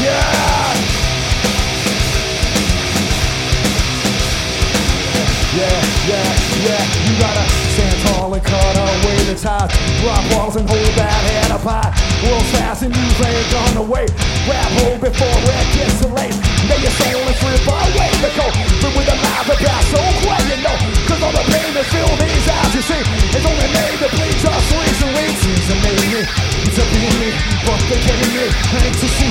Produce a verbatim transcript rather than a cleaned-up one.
Yeah. Yeah, yeah, yeah, you gotta stand tall and cut away the ties. Drop walls and hold that head up high. World's fast and you ain't gonna wait. Grab hold before it gets too late. Lay your soul and slip away to go. But with a life that pass so quick, you know. Cause all the pain that fill these eyes, you see, it's only made to bleed just recently. Seems to make me, to be me, but they hate me. Ain't to see